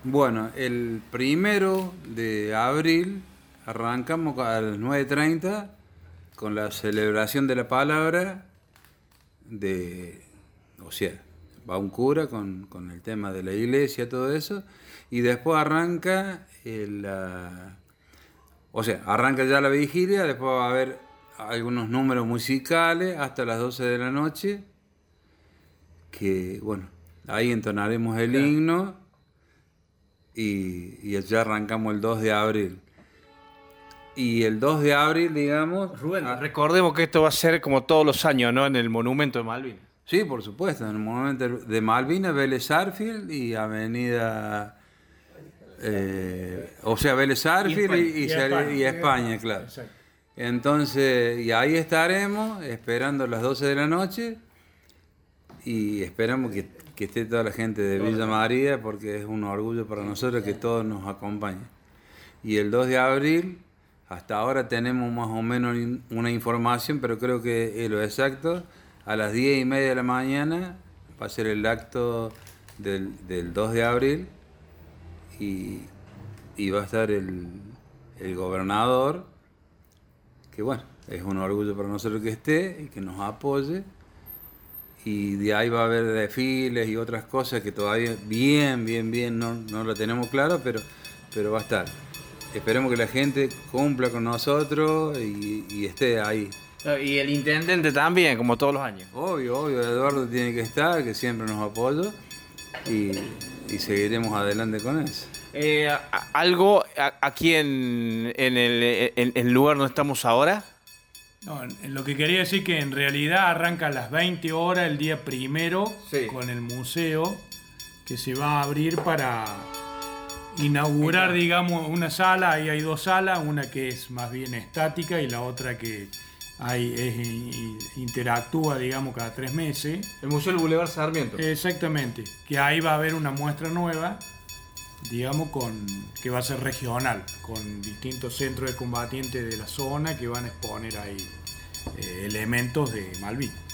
Bueno, el 1 de abril arrancamos a las 9:30 con la celebración de la palabra de, o sea, va un cura con el tema de la iglesia, todo eso, y después arranca o sea, arranca ya la vigilia, después va a haber algunos números musicales hasta las 12 de la noche, que bueno, ahí entonaremos el Claro. himno y ya arrancamos el 2 de abril. Y el 2 de abril, digamos... Rubén, recordemos que esto va a ser como todos los años, ¿no? En el Monumento de Malvinas. Sí, por supuesto, en el momento de Malvinas, Vélez Sarsfield y Avenida... o sea, Vélez Sarsfield y España, claro. Exacto. Entonces, y ahí estaremos esperando las 12 de la noche y esperamos que esté toda la gente de Villa María porque es un orgullo para nosotros que todos nos acompañen. Y el 2 de abril, hasta ahora tenemos más o menos una información, pero creo que es lo exacto, a las 10:30 de la mañana va a ser el acto del 2 de abril y, y va a estar el gobernador, que bueno, es un orgullo para nosotros que esté y que nos apoye. Y de ahí va a haber desfiles y otras cosas que todavía bien no lo tenemos claro, pero va a estar. Esperemos que la gente cumpla con nosotros y esté ahí. Y el intendente también, como todos los años. Obvio, Eduardo tiene que estar, que siempre nos apoya y, y seguiremos adelante con eso. Algo aquí en el lugar donde estamos ahora. No, lo que quería decir que en realidad arranca a las 20 horas el día primero Sí. con el museo que se va a abrir para inaugurar, digamos, una sala. Ahí hay dos salas, una que es más bien estática y la otra que interactúa, digamos, cada 3 meses. El Museo del Boulevard Sarmiento. Exactamente, que ahí va a haber una muestra nueva, digamos, que va a ser regional, con distintos centros de combatientes de la zona que van a exponer ahí elementos de Malvinas.